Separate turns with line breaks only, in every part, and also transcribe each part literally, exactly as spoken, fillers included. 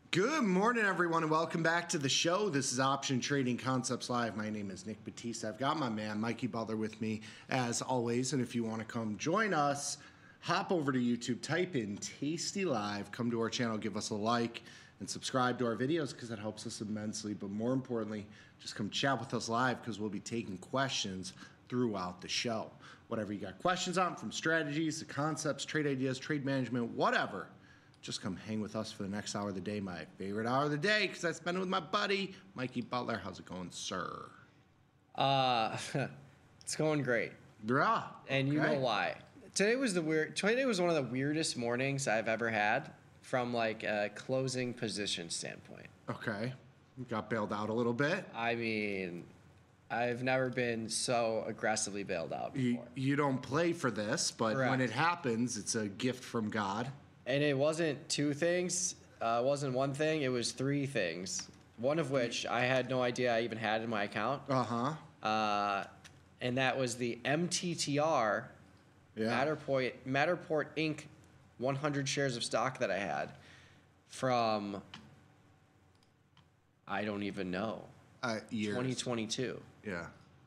Good morning, everyone, and welcome back to the show. This is Option Trading Concepts Live. My name is Nick Batista. I've got my man, Mikey Butler, with me, as always. And if you want to come join us, hop over to YouTube, type in Tasty Live, come to our channel, give us a like, and subscribe to our videos because that helps us immensely. But more importantly, just come chat with us live because we'll be taking questions throughout the show. Whatever you got questions on, from strategies to concepts, trade ideas, trade management, whatever. Just come hang with us for the next hour of the day, my favorite hour of the day, because I spend it with my buddy, Mikey Butler. How's it going, sir?
Uh, it's going great.
Yeah.
And you know why. Today was the weird. Today was one of the weirdest mornings I've ever had from like a closing position standpoint.
Okay. You got bailed out a little bit.
I mean, I've never been so aggressively bailed out before.
You, you don't play for this, but
Correct.
when it happens, it's a gift from God.
And it wasn't two things. Uh, it wasn't one thing. It was three things. One of which I had no idea I even had in my account.
Uh-huh.
Uh, and that was the M T T R,
Yeah.
Matterport, Matterport Incorporated one hundred shares of stock that I had from, I don't even know,
Uh, years.
twenty twenty-two.
Yeah.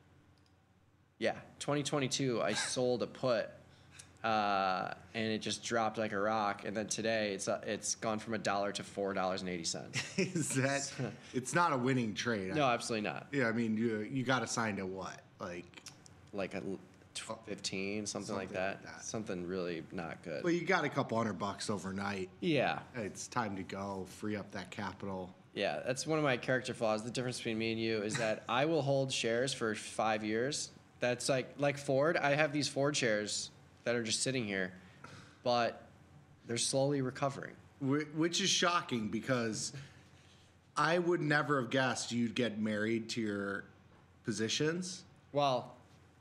Yeah, twenty twenty-two, I sold a put, uh, and it just dropped like a rock. And then today, it's uh, it's gone from a dollar to four dollars and eighty cents.
Is that? It's not a winning trade.
No, absolutely not.
Yeah, I mean, you you got assigned to what? Like,
Like a fifteen, something,
Something
like that.
like that.
Something really not good.
well, you got a couple hundred bucks overnight.
Yeah.
It's time to go. Free up that capital.
Yeah, that's one of my character flaws. The difference between me and you is that I will hold shares for five years. That's like like Ford. I have these Ford shares that are just sitting here, but they're slowly recovering.
Wh- Which is shocking because I would never have guessed you'd get married to your positions.
Well,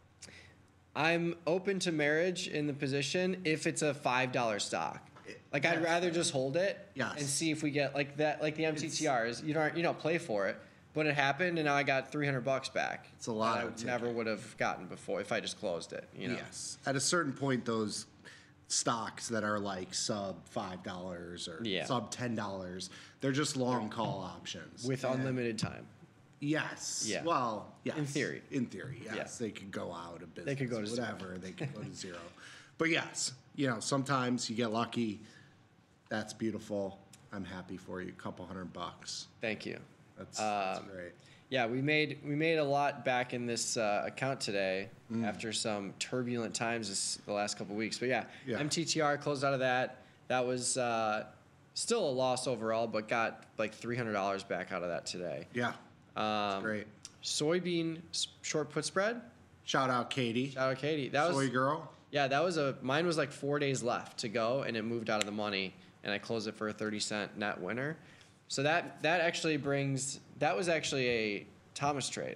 I'm open to marriage in the position if it's a five dollar stock. Like I'd
Yes.
rather just hold it
Yes.
and see if we get like that, like the M T T Rs. You don't you don't play for it, but it happened, and now I got three hundred bucks back.
It's a lot
that
of
I
ticket.
never would have gotten before if I just closed it. You know.
Yes. At a certain point, those stocks that are like sub five dollars or
Yeah.
sub ten dollars, they're just long call options
With
And-
unlimited time.
Yes.
Yeah.
Well, yes.
In theory.
In theory, yes.
Yeah.
They could go out of business.
They could go to zero.
whatever. They could go to zero. But yes, you know, sometimes you get lucky. That's beautiful. I'm happy for you. A couple hundred bucks.
Thank you.
That's, that's
Um,
great.
Yeah, we made we made a lot back in this uh, account today after some turbulent times this, the last couple of weeks. But yeah,
Yeah.
M T T R closed out of that. That was uh, still a loss overall, but got like three hundred dollars back out of that today.
Yeah. That's
Um,
great.
Soybean s- short put spread.
Shout out Katie.
Shout out Katie. That
Soy
was
girl.
yeah. That was a mine was like four days left to go, and it moved out of the money, and I closed it for a thirty cent net winner. So that that actually brings that was actually a Thomas trade.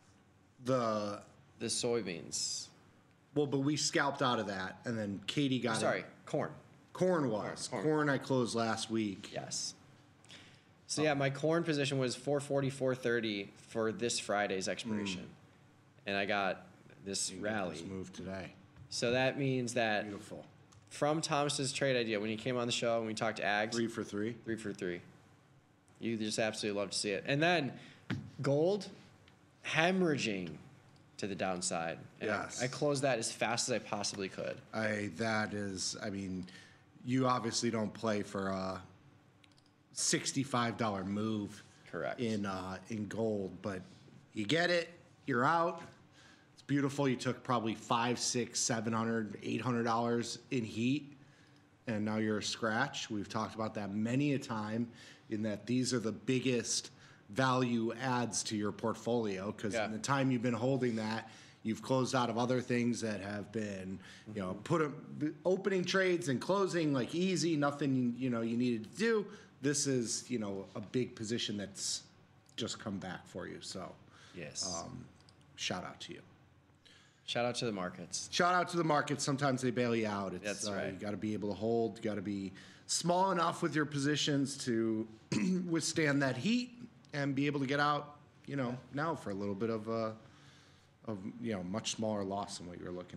The
The soybeans.
well, but we scalped out of that, and then Katie got
Sorry,
it.
corn.
Corn was corn,
Corn.
I closed last week.
Yes. So yeah, my corn position was four forty, four thirty for this Friday's expiration, and I got this
You got
rally.
this move today.
So that means that
Beautiful.
from Thomas's trade idea, when he came on the show and we talked ags,
Three for three.
three for three. You just absolutely love to see it. And then gold hemorrhaging to the downside. And I-
Yes.
I closed that as fast as I possibly could.
I that is. I mean, you obviously don't play for a sixty-five dollar move.
Correct.
In uh, in gold, but you get it. You're out. It's beautiful. You took probably five, six, seven hundred, eight hundred dollars in heat, and now you're a scratch. We've talked about that many a time. In that these are the biggest value adds to your portfolio because
Yeah.
in the time you've been holding that, you've closed out of other things that have been, you know, put a, opening trades and closing like easy, nothing you know you needed to do. This is you know a big position that's just come back for you. So
Yes.
um, shout out to you.
Shout out to the markets.
Shout out to the market. Sometimes they bail you out. It's,
That's
uh,
right.
You got to be able to hold. You got to be small enough with your positions to withstand that heat and be able to get out. You know, now for a little bit of a, of you know, much smaller loss than what you were looking at.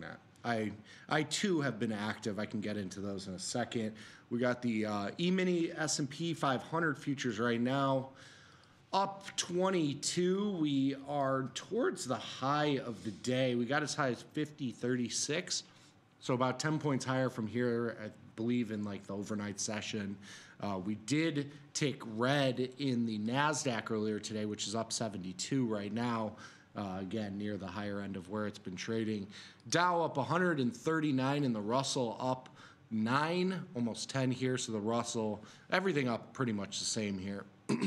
I I too have been active. I can get into those in a second. We got the uh, E-mini S and P five hundred futures right now, up twenty-two. We are towards the high of the day. We got as high as fifty thirty-six, so about ten points higher from here, I believe, in like the overnight session. Uh, we did take red in the NASDAQ earlier today, which is up seventy-two right now. Uh, again, near the higher end of where it's been trading. Dow up one hundred thirty-nine and the Russell up nine, almost ten here. So the Russell, everything up pretty much the same here.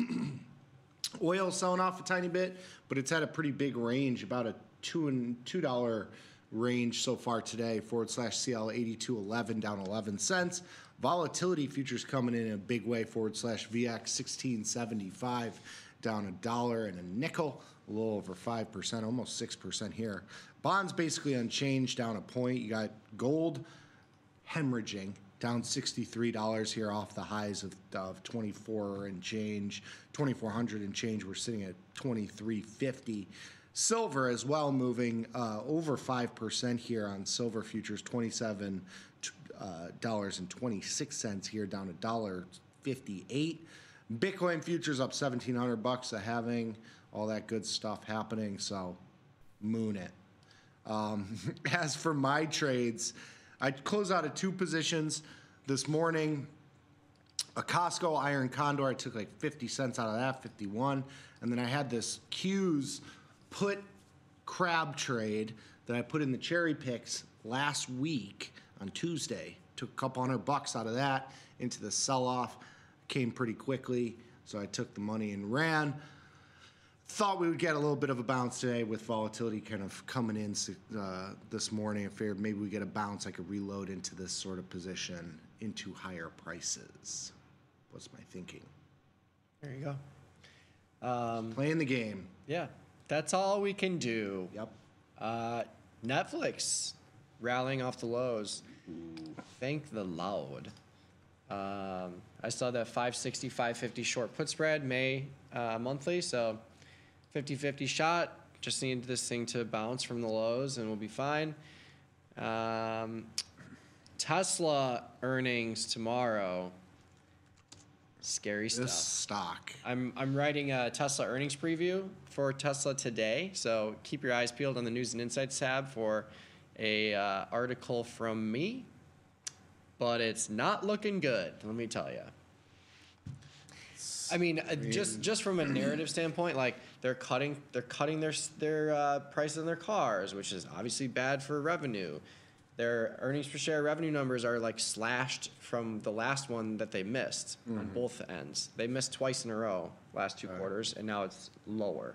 Oil selling off a tiny bit, but it's had a pretty big range, about a two and two dollar range so far today. Forward slash C L eighty-two eleven down eleven cents. Volatility futures coming in in a big way. Forward slash V X sixteen seventy-five down a dollar and a nickel, a little over five percent, almost six percent here. Bonds basically unchanged, down a point. You got gold hemorrhaging, down sixty-three dollars here off the highs of, of twenty-four and change, twenty-four hundred and change. We're sitting at twenty-three fifty. Silver as well moving uh, over five percent here on silver futures, twenty-seven dollars and twenty-six cents here, down a one dollar fifty-eight. Bitcoin futures up seventeen hundred bucks a halving, all that good stuff happening, so moon it. Um, as for my trades, I closed out of two positions this morning. A Costco Iron Condor, I took like fifty cents out of that, fifty-one. And then I had this Q's put crab trade that I put in the cherry picks last week on Tuesday. Took a couple hundred bucks out of that into the sell-off. Came pretty quickly, so I took the money and ran. Thought we would get a little bit of a bounce today with volatility kind of coming in uh, this morning. I figured maybe we get a bounce. I could reload into this sort of position into higher prices. Was my thinking.
There you go. Um,
Playing the game.
Yeah, that's all we can do.
Yep.
Uh, Netflix rallying off the lows. Thank the Lord. Um, I saw that five sixty, five fifty short put spread May uh, monthly, so fifty fifty shot. Just need this thing to bounce from the lows and we'll be fine. Um, Tesla earnings tomorrow. Scary stuff.
This stock.
I'm I'm writing a Tesla earnings preview for Tesla today, so keep your eyes peeled on the News and Insights tab for a uh, article from me. But it's not looking good, let me tell you. I mean, uh, just just from a narrative standpoint, like they're cutting they're cutting their their uh, prices on their cars, which is obviously bad for revenue. Their earnings per share revenue numbers are like slashed from the last one that they missed mm-hmm. on both ends. They missed twice in a row last two All quarters, right. and now it's lower.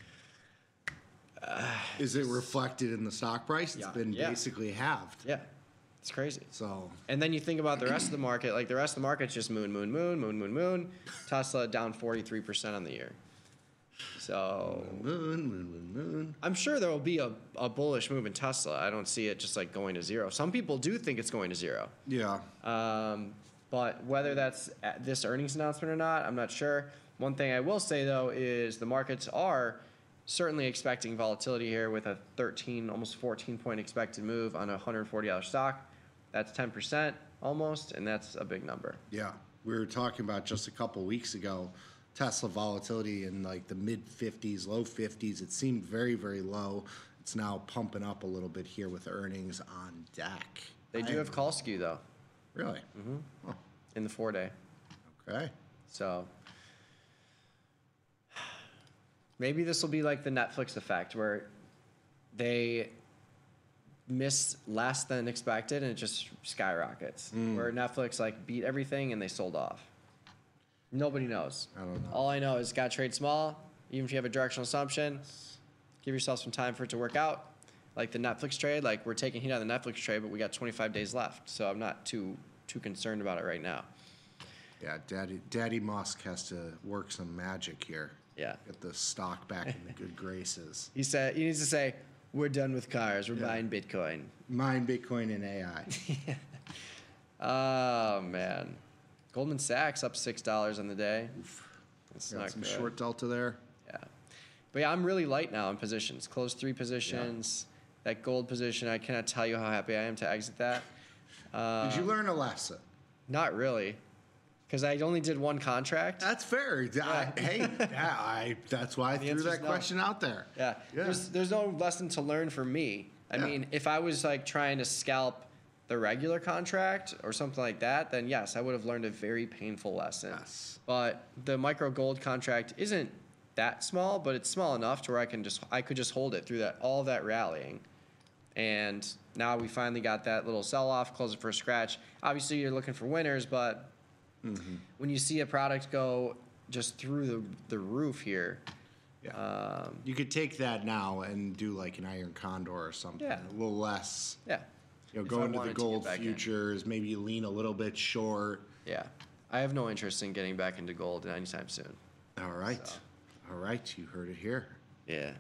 Uh, is it reflected in the stock price? It's
yeah,
been
yeah.
basically halved.
Yeah. It's crazy.
So,
and then you think about the rest of the market, like the rest of the market's just moon, moon, moon, moon, moon, moon. Tesla down forty-three percent on the year. So,
moon, moon, moon, moon.
I'm sure there will be a, a bullish move in Tesla. I don't see it just like going to zero. Some people do think it's going to zero.
Yeah.
Um, but whether that's at this earnings announcement or not, I'm not sure. One thing I will say, though, is the markets are certainly expecting volatility here with a thirteen, almost fourteen point expected move on a one hundred forty dollar stock. That's ten percent almost, and that's a big number.
Yeah. We were talking about just a couple weeks ago, Tesla volatility in like the mid fifties, low fifties. It seemed very, very low. It's now pumping up a little bit here with earnings on deck.
They do I, have call skew, though.
Really?
Mm-hmm.
Oh.
In the four-day.
Okay.
So maybe this will be like the Netflix effect where they miss less than expected and it just skyrockets. Mm. Where Netflix like beat everything and they sold off. Nobody knows.
I don't know.
All I know is got to trade small. Even if you have a directional assumption, give yourself some time for it to work out. Like the Netflix trade, like we're taking heat on the Netflix trade, but we got twenty-five days left, so I'm not too too concerned about it right now.
Yeah, Daddy Daddy Musk has to work some magic here.
Yeah. Get
the stock back in the good graces.
He said he needs to say, "We're done with cars. We're
yeah.
buying Bitcoin."
Mine Bitcoin and A
I. Oh man, Goldman Sachs up six dollars on the day.
That's got not some good. Short delta there.
Yeah, but yeah, I'm really light now in positions. Closed three positions. Yeah. that gold position, I cannot tell you how happy I am to exit that. Uh,
Did you learn a lesson?
Not really, because I only did one contract.
That's fair. I, hey, yeah, I, that's why I
The
threw
answer's
that
no.
question out there.
Yeah.
Yeah.
There's there's no lesson to learn for me. I
Yeah.
mean, if I was like trying to scalp the regular contract or something like that, then yes, I would have learned a very painful lesson.
Yes.
But the micro gold contract isn't that small, but it's small enough to where I can just I could just hold it through that all of that rallying. And now we finally got that little sell off, close it for a scratch. Obviously, you're looking for winners, but
Mm-hmm.
when you see a product go just through the, the roof here,
Yeah.
um,
You could take that now and do like an iron condor or something.
Yeah.
A little less.
yeah.
You know,
If
go
I
into the
wanted to get
gold
back in.
futures. Maybe you lean a little bit short.
Yeah. I have no interest in getting back into gold anytime soon.
All right.
So.
All right. You heard it here.
Yeah.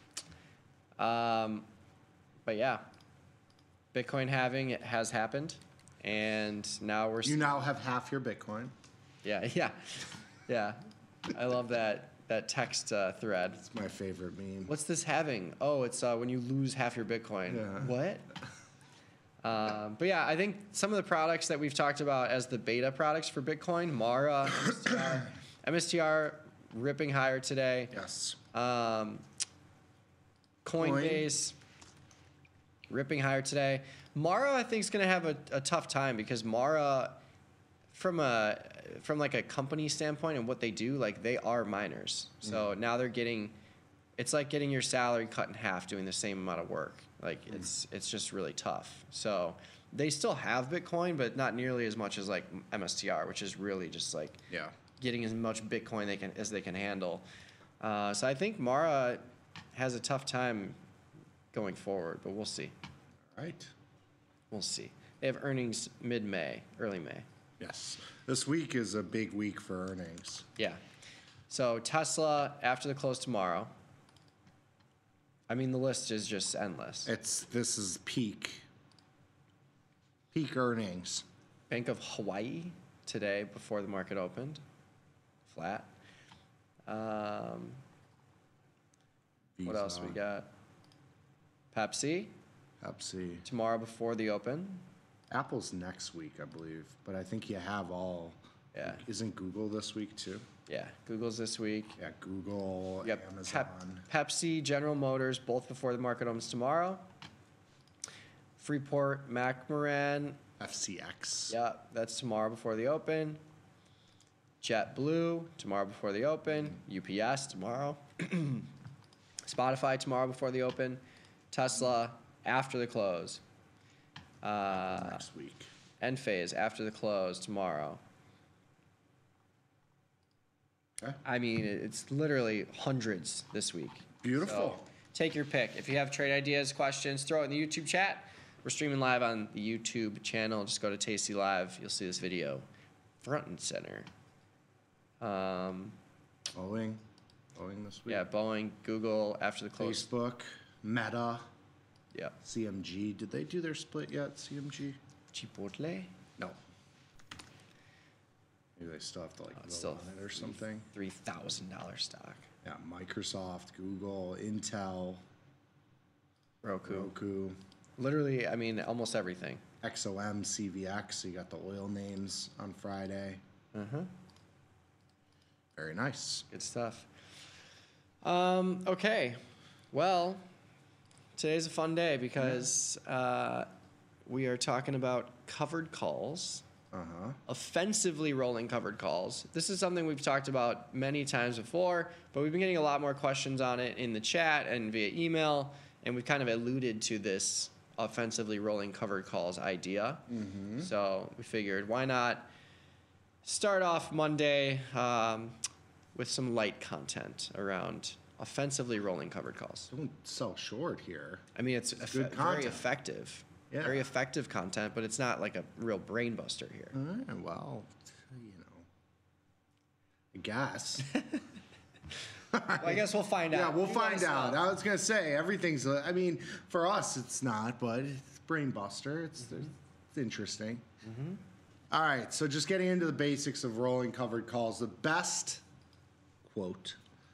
Um, but yeah, Bitcoin halving it has happened, and now we're
You now have half your Bitcoin.
yeah yeah yeah. I love that that text uh, thread.
It's my favorite meme.
What's this halving? Oh, it's uh, when you lose half your Bitcoin.
Yeah.
What? Um, but yeah, I think some of the products that we've talked about as the beta products for Bitcoin, Mara, M S T R, M S T R ripping higher today.
Yes.
Um, Coinbase ripping higher today. Mara, I think, is going to have a, a tough time because Mara, from a from like a company standpoint and what they do, like they are miners. So now they're getting, it's like getting your salary cut in half doing the same amount of work. Like it's it's just really tough. So they still have Bitcoin, but not nearly as much as like M S T R, which is really just like
Yeah.
getting as much Bitcoin they can as they can handle. Uh, so I think Mara has a tough time going forward, but we'll see.
All right.
We'll see. They have earnings mid-May, early May.
Yes. This week is a big week for earnings.
Yeah. So Tesla after the close tomorrow. I mean, the list is just endless.
It's this is peak. Peak earnings.
Bank of Hawaii today before the market opened, flat. Um, what else we
Visa,
got? Pepsi
Pepsi.
tomorrow before the open.
Apple's next week, I believe, but I think you have all.
Yeah.
Isn't Google this week too?
Yeah, Google's this week.
Yeah, Google,
You got
Amazon.
Pep- Pepsi, General Motors, both before the market opens tomorrow. Freeport, McMoran,
F C X.
yeah, that's tomorrow before the open. JetBlue, tomorrow before the open. U P S, tomorrow. Spotify, tomorrow before the open. Tesla, after the close. Uh,
Next week.
Enphase, after the close, tomorrow.
Okay.
I mean, it's literally hundreds this week.
Beautiful.
So take your pick. If you have trade ideas, questions, throw it in the YouTube chat. We're streaming live on the YouTube channel. Just go to Tasty Live. You'll see this video front and center. Um,
Boeing. Boeing this week.
yeah, Boeing, Google after the close.
Facebook, Meta,
Yeah.
C M G. Did they do their split yet, C M G?
Chipotle?
No. Maybe they still have to like
Oh,
vote
it's still
on it or something.
three thousand dollars stock.
Yeah, Microsoft, Google, Intel,
Roku.
Roku,
Literally, I mean, almost everything.
X O M, C V X. So you got the oil names on Friday.
Uh-huh.
Very nice.
Good stuff. Um, okay. Well, today's a fun day because uh, we are talking about covered calls,
Uh huh.
offensively rolling covered calls. This is something we've talked about many times before, but we've been getting a lot more questions on it in the chat and via email, and we've kind of alluded to this offensively rolling covered calls idea.
Mm-hmm.
So we figured, why not start off Monday um, with some light content around offensively rolling covered calls.
Don't sell short here.
I mean, it's,
It's
eff-
good
very
content.
effective.
Yeah.
Very effective content, but it's not like a real brain buster here.
All right, well, you know, I guess.
Well, I guess we'll find
Yeah,
out.
we'll
You
find
guys
out.
know.
I was gonna say everything's. I mean, for us, it's not, but it's brain buster. It's,
Mm-hmm.
it's interesting. All right, so just getting into the basics of rolling covered calls. The best quote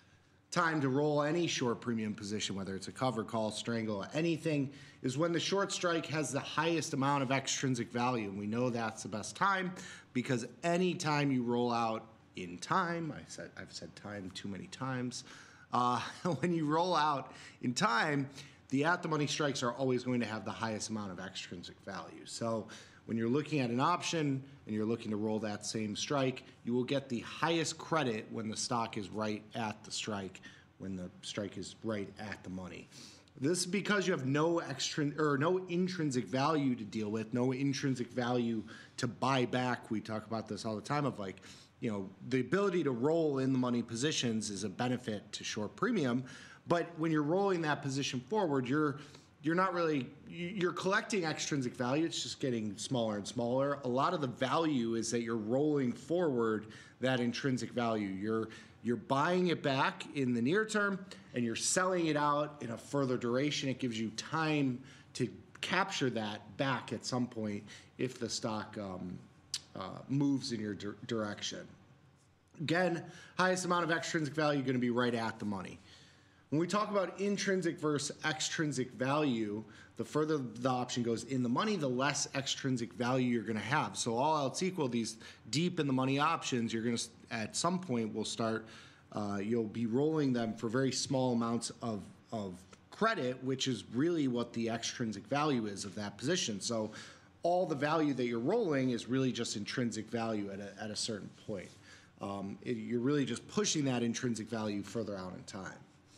time to roll any short premium position, whether it's a cover call, strangle, anything, is when the short strike has the highest amount of extrinsic value. And we know that's the best time because any time you roll out in time, I said, I've said time too many times, uh, when you roll out in time, the at-the-money strikes are always going to have the highest amount of extrinsic value. So when you're looking at an option and you're looking to roll that same strike, you will get the highest credit when the stock is right at the strike, when the strike is right at the money. This is because you have no extrin or no intrinsic value to deal with, no intrinsic value to buy back. We talk about this all the time of like, you know, the ability to roll in the money positions is a benefit to short premium, but when you're rolling that position forward, you're you're not really, you're collecting extrinsic value, it's just getting smaller and smaller. A lot of the value is that you're rolling forward that intrinsic value. You're, you're buying it back in the near term and you're selling it out in a further duration. It gives you time to capture that back at some point if the stock um, uh, moves in your di direction. Again, highest amount of extrinsic value going to be right at the money. When we talk about intrinsic versus extrinsic value, the further the option goes in the money, the less extrinsic value you're going to have. So all else equal, these deep in the money options, you're going to, at some point, will start, uh, you'll be rolling them for very small amounts of, of credit, which is really what the extrinsic value is of that position. So all the value that you're rolling is really just intrinsic value at a, at a certain point. Um, it, you're really just pushing that intrinsic value further out in time.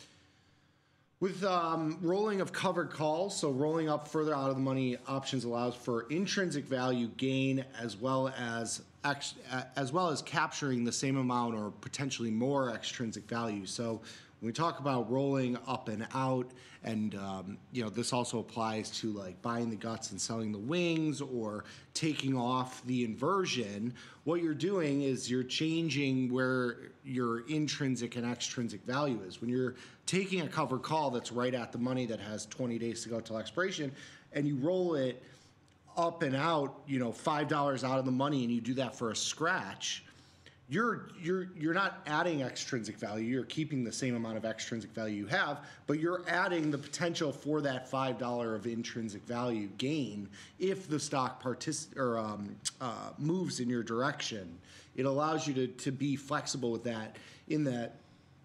With um, rolling of covered calls, so rolling up further out of the money options allows for intrinsic value gain as well as ex as well as capturing the same amount or potentially more extrinsic value. So when we talk about rolling up and out, and um, you know, this also applies to like buying the guts and selling the wings or taking off the inversion, what you're doing is you're changing where your intrinsic and extrinsic value is. When you're taking a covered call that's right at the money that has twenty days to go till expiration, and you roll it up and out, you know, five dollars out of the money, and you do that for a scratch, you're you're you're not adding extrinsic value. You're keeping the same amount of extrinsic value you have, but you're adding the potential for that five dollars of intrinsic value gain if the stock partic or um, uh, moves in your direction. It allows you to to be flexible with that, in that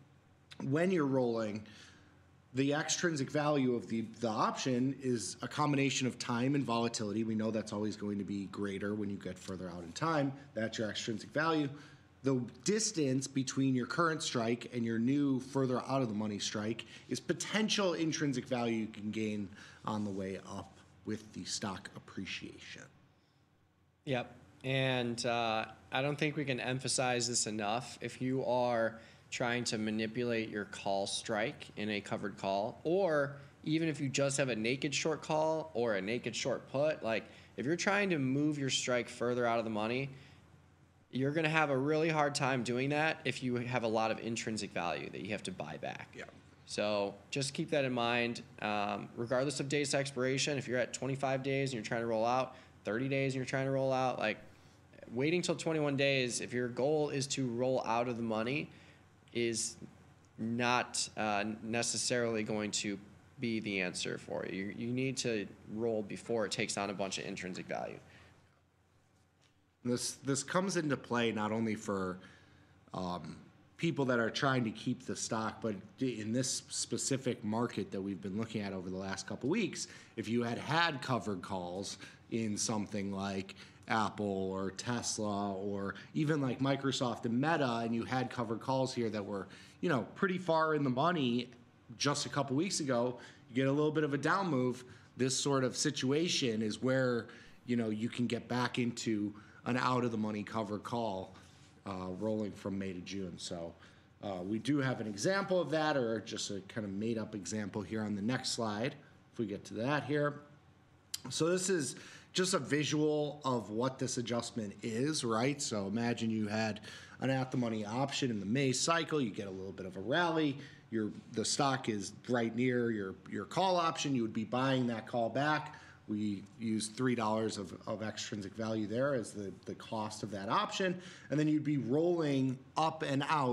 when you're rolling, the extrinsic value of the, the option is a combination of time and volatility. We know that's always going to be greater when you get further out in time. That's your extrinsic value. The distance between your current strike and your new further out of the money strike is potential intrinsic value you can gain on the way up with the stock appreciation.
Yep. And uh, I don't think we can emphasize this enough. If you are trying to manipulate your call strike in a covered call, or even if you just have a naked short call or a naked short put, like if you're trying to move your strike further out of the money, you're going to have a really hard time doing that if you have a lot of intrinsic value that you have to buy back.
Yeah.
So just keep that in mind. Um, regardless of days to expiration, if you're at twenty-five days and you're trying to roll out, thirty days and you're trying to roll out, like waiting till twenty-one days, if your goal is to roll out of the money, is not uh, necessarily going to be the answer for you. you. You need to roll before it takes on a bunch of intrinsic value.
This this comes into play not only for um, people that are trying to keep the stock, but in this specific market that we've been looking at over the last couple weeks, if you had had covered calls in something like Apple or Tesla or even like Microsoft and Meta, and you had covered calls here that were, you know, pretty far in the money just a couple weeks ago, you get a little bit of a down move. This sort of situation is where, you know, you can get back into an out of the money covered call uh, rolling from May to June. So uh, we do have an example of that, or just a kind of made up example here on the next slide, if we get to that here. So this is just a visual of what this adjustment is, right? So imagine you had an at-the-money option in the May cycle. You get a little bit of a rally. Your, the stock is right near your, your call option. You would be buying that call back. We use three dollars of, of extrinsic value there as the, the cost of that option. And then you'd be rolling up and out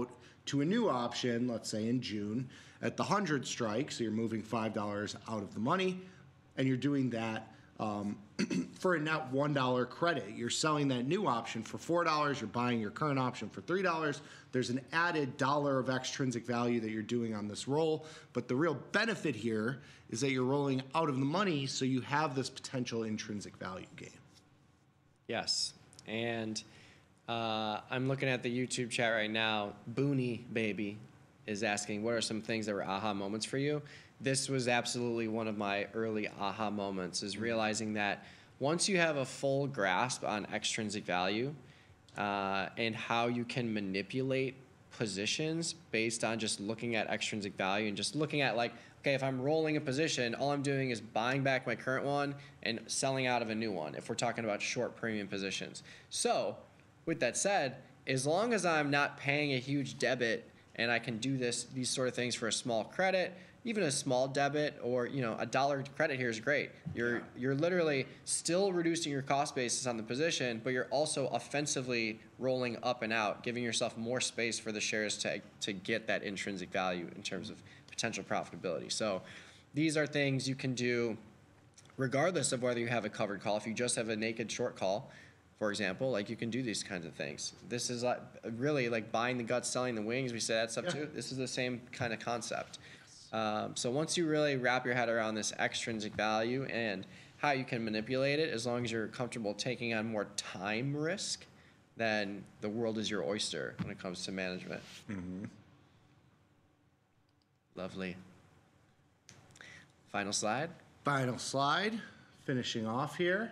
to a new option, let's say in June, at the one hundred strike, so you're moving five dollars out of the money, and you're doing that um, for a net one dollar credit. You're selling that new option for four dollars, you're buying your current option for three dollars. There's an added dollar of extrinsic value that you're doing on this roll, but the real benefit here is that you're rolling out of the money, so you have this potential intrinsic value gain.
Yes, and uh, I'm looking at the YouTube chat right now. Booney Baby is asking, what are some things that were aha moments for you? This was absolutely one of my early aha moments, is realizing that once you have a full grasp on extrinsic value uh, and how you can manipulate positions based on just looking at extrinsic value and just looking at like, okay, if I'm rolling a position, all I'm doing is buying back my current one and selling out of a new one, if we're talking about short premium positions. So with that said, as long as I'm not paying a huge debit and I can do this, these sort of things for a small credit, even a small debit or, you know, a dollar credit here is great. You're, you're literally still reducing your cost basis on the position, but you're also offensively rolling up and out, giving yourself more space for the shares to, to get that intrinsic value in terms of potential profitability. So these are things you can do regardless of whether you have a covered call. If you just have a naked short call, for example, like you can do these kinds of things. This is like really like buying the guts, selling the wings. We say that stuff yeah. too. This is the same kind of concept. Um, so once you really wrap your head around this extrinsic value and how you can manipulate it, as long as you're comfortable taking on more time risk, then the world is your oyster when it comes to management.
Mm-hmm.
Lovely. Final slide.
Final slide. Finishing off here.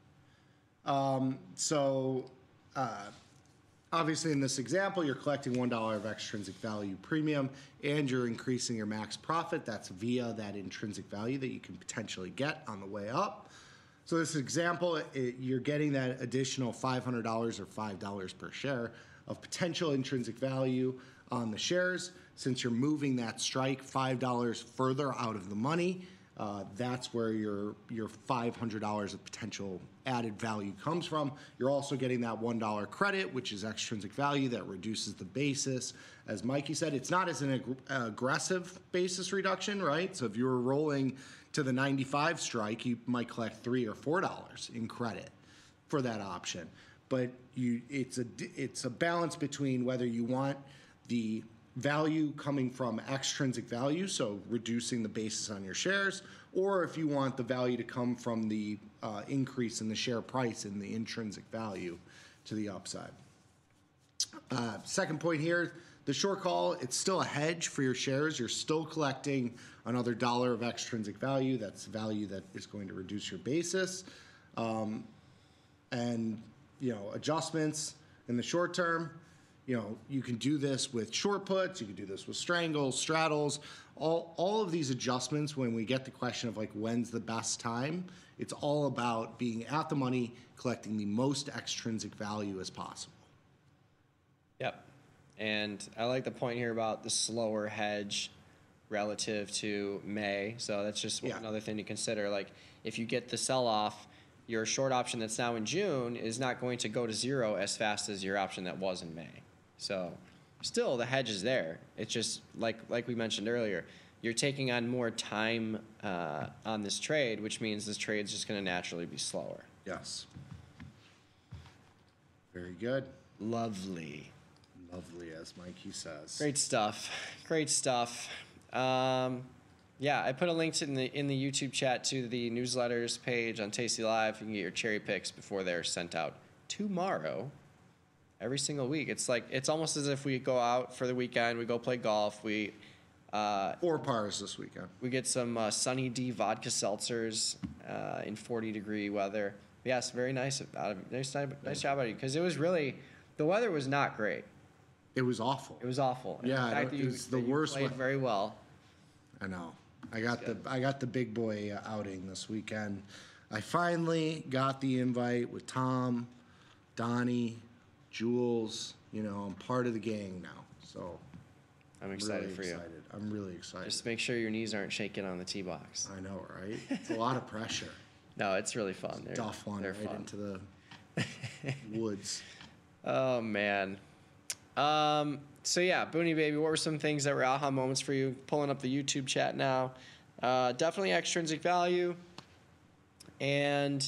Um, so, uh, obviously in this example, you're collecting one dollar of extrinsic value premium and you're increasing your max profit. That's via that intrinsic value that you can potentially get on the way up. So this example, it, you're getting that additional five hundred dollars or five dollars per share of potential intrinsic value on the shares. Since you're moving that strike five dollars further out of the money, uh, that's where your, your five hundred dollars of potential added value comes from. You're also getting that one dollar credit, which is extrinsic value that reduces the basis. As Mikey said, it's not as an ag aggressive basis reduction, right? So if you were rolling to the ninety-five strike, you might collect three or four dollars in credit for that option. But you, it's a, it's a balance between whether you want the value coming from extrinsic value, so reducing the basis on your shares, or if you want the value to come from the uh, increase in the share price and the intrinsic value to the upside. Uh, second point here, the short call, it's still a hedge for your shares. You're still collecting another dollar of extrinsic value. That's value that is going to reduce your basis. Um, and, you know, adjustments in the short term, you know, you can do this with short puts, you can do this with strangles, straddles, all, all of these adjustments. When we get the question of like, when's the best time, it's all about being at the money, collecting the most extrinsic value as possible.
Yep. And I like the point here about the slower hedge relative to May. So that's just yeah. another thing to consider. Like if you get the sell-off, your short option that's now in June is not going to go to zero as fast as your option that was in May. So still the hedge is there. It's just like like we mentioned earlier, you're taking on more time uh, on this trade, which means this trade is just going to naturally be slower.
Yes. Very good.
Lovely.
Lovely, as Mikey says.
Great stuff. Great stuff. Um, yeah, I put a link to in the in the YouTube chat to the newsletters page on Tasty Live. You can get your cherry picks before they're sent out tomorrow. Every single week, it's like it's almost as if we go out for the weekend. We go play golf. We uh,
four pars this weekend.
We get some uh, Sunny D vodka seltzers uh, in forty degree weather. Yes, very nice. Out of, nice, nice job out of you, because it was really the weather was not great.
It was awful.
It was awful. And
yeah,
the fact that you,
it was the
that you
worst.
Played
one.
very well.
I know. I got the I got the big boy outing this weekend. I finally got the invite with Tom, Donnie, Jules. You know, I'm part of the gang now. So
I'm excited
really
for
excited.
you.
I'm really excited.
Just make sure your knees aren't shaking on the tee box.
I know, right? It's a lot of pressure.
No, it's really fun. They're,
Duff one
they're
right
fun.
into the woods.
Oh man. Um, so yeah, Booney Baby, what were some things that were aha moments for you? Pulling up the YouTube chat now. Uh, definitely extrinsic value. And